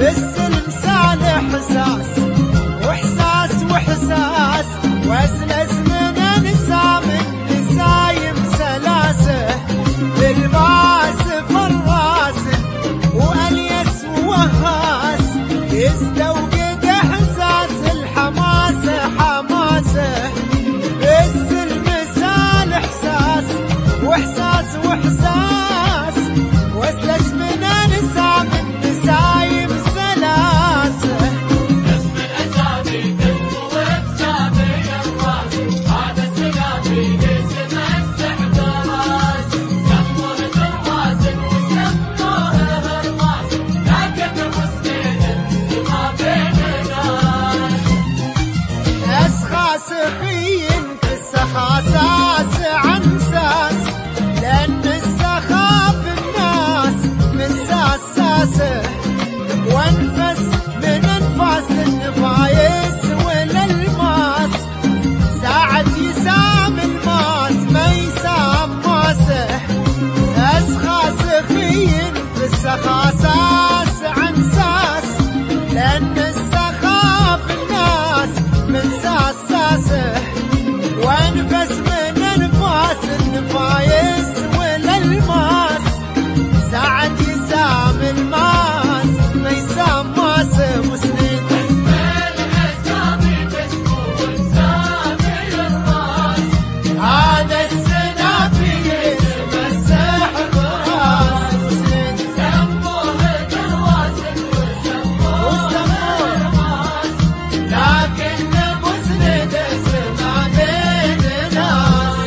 بالسلم سالح حساس وإحساس وإحساس، وأسلس من نسام النسايم سلاسه، بالباس فراس وأليس ووهاس، يستوقد إحساس الحماسة حماسه، بالسلم سال إحساس وإحساس وإحساس، وأسلس من نسام النسايم سلاسه. اسم الأسامي تسمو بسامي الراس، هذا السقافي اسم السحدراس، سموه دراس وسموه هرماس، لكن مسند ما بين ناس. أسخاس خين في السخاساس عن ساس، لأن السخاف الناس من ساساسه، وانفس من انفاس النفايس والالماس، ساعة يسام الماس ما يسام ماسه. أسخاس خين في السخاساس عن ساس، لأن السخاف الناس من ساساسه، وانفس من انفاس النفايس والالماس، ساعة يسام الماس ما يسام ماسه وسنين. اسم الأسامي تسمو بسامي الراس، هذا السنافي اسمه السحدراس وسنين. سموه دراس وسموه هرماس، لكن مسند اسمه بين ناس.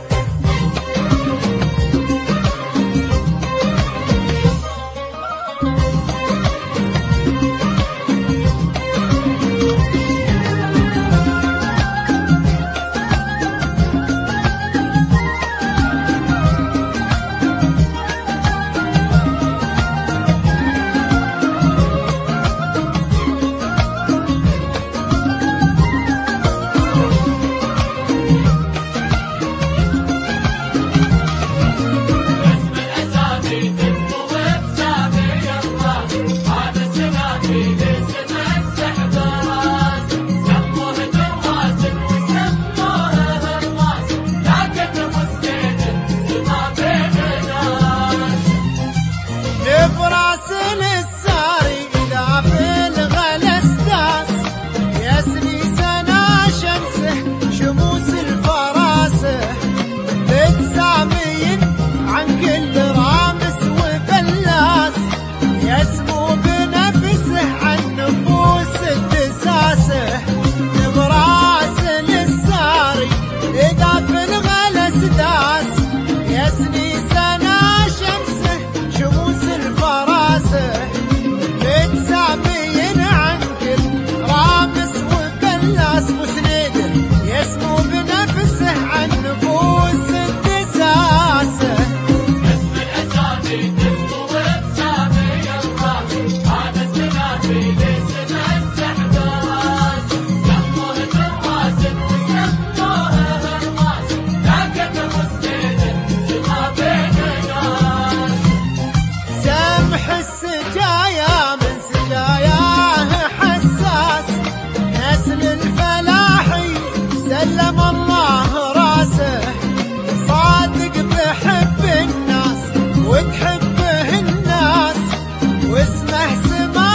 اسم الأسامي تسمو بسامي الراس، هذا السقافي اسم السحدراس، سموه دراس وسموه هرماس، لكن مسند ما بين ناس. نفراس للساري إذا في الغلس داس، يسني سنا شمسه شموس الفراسه، متسامين عن كل رامس وفلاس، يسمو بنفسه عن نفوس الدساسه. نفراس للساري إذا في الغلس داس، يسني سنا شمسه شموس الفراسه، متسامين عن كل رامس وفلاس، مسنده يسمو بنفسه عن نفوس الدساسه. اسم الأسامي تسمو بسامي الراس، هذا السقافي اسم السحدراس، سموه دراس وسموه هرماس، لكن مسند ما بين ناس. سمح السجايا من سجاياه حساس، نسل الفلاحي سلم الله راسه، صادق بحب الناس وتحبه الناس، واسمه سما